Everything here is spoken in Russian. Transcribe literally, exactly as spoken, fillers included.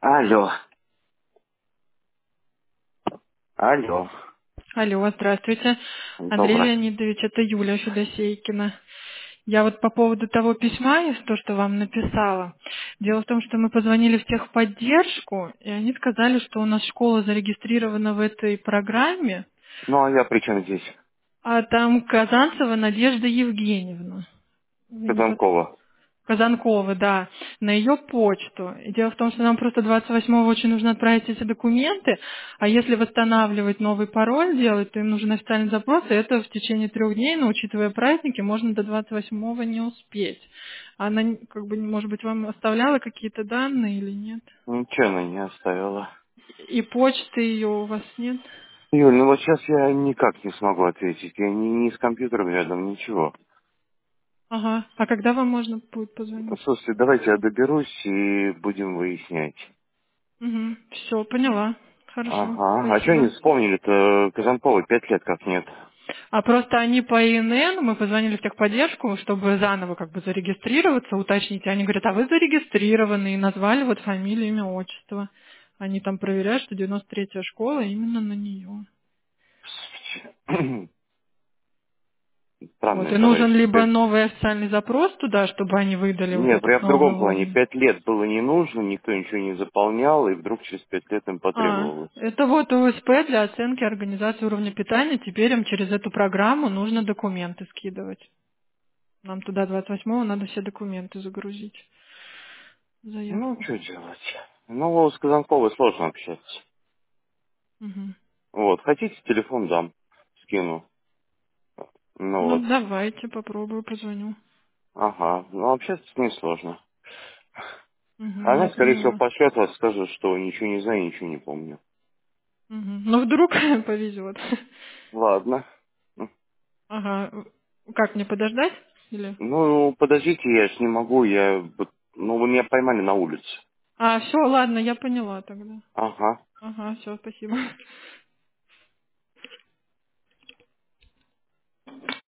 Алло. Алло. Алло, здравствуйте. Андрей Доброе. Леонидович, это Юля Федосейкина. Я вот по поводу того письма, из то, что вам написала. Дело в том, что мы позвонили в техподдержку, и они сказали, что у нас школа зарегистрирована в этой программе, Ну, а я при чем здесь? а там Казанцева Надежда Евгеньевна. Вы не под- Казанкова. Казанкова, да, на ее почту. И дело в том, что нам просто двадцать восьмого очень нужно отправить эти документы, а если восстанавливать новый пароль делать, то им нужен официальный запрос, и это в течение трех дней, но учитывая праздники, можно до двадцать восьмого не успеть. Она, как бы, может быть, вам оставляла какие-то данные или нет? Ничего она не оставила. И почты ее у вас нет? Юль, ну вот сейчас я никак не смогу ответить. Я не, не с компьютером рядом, ничего. Ага. А когда вам можно будет позвонить? Слушайте, давайте я доберусь и будем выяснять. Угу. Все, поняла. Хорошо, Ага. А что они спасибо. вспомнили-то Казанковой? Пять лет как нет. А просто они по ИНН, мы позвонили в техподдержку, чтобы заново как бы зарегистрироваться, уточнить. И они говорят, а вы зарегистрированы, и назвали вот фамилию, имя, отчество. Они там проверяют, что девяносто третья школа именно на нее. Вот, Странные и нужен товарищи. либо Пять- новый официальный запрос туда, чтобы они выдали вот Нет, этот я в новый другом плане. логин. Пять лет было не нужно, никто ничего не заполнял, и вдруг через пять лет им А, потребовалось. это вот ОСП для оценки организации уровня питания. Теперь им через эту программу нужно документы скидывать. Нам туда двадцать восьмого надо все документы загрузить. Ну, Заявку. что делать? Ну, с Казанковой сложно общаться. Мгм. Вот, хотите, телефон дам, скину. Ну Ну, вот, давайте, попробую, позвоню. ага, ну общаться с ней сложно. Мгм, Она, я скорее всего, поняла. пошлет вас, скажет, что ничего не знаю, ничего не помню. Мгм. Ну, вдруг повезет. Ладно. Ага. Как, мне подождать? Или? Ну, подождите, я ж не могу, я... вот- Ну, вы меня поймали на улице. А, все, ладно, я поняла тогда. Ага. Ага, все, спасибо.